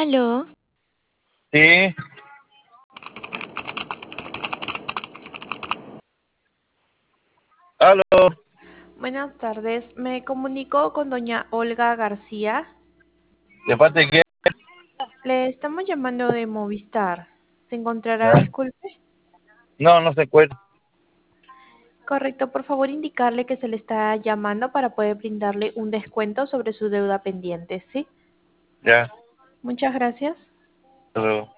Aló, Sí, aló, buenas tardes. Me comunico con doña Olga García. ¿de parte de quién? Le estamos llamando de Movistar. ¿Se encontrará, disculpe? No, no se encuentra. Correcto, por favor indicarle que se le está llamando para poder brindarle un descuento sobre su deuda pendiente, ¿sí? Ya, Muchas gracias. hasta luego.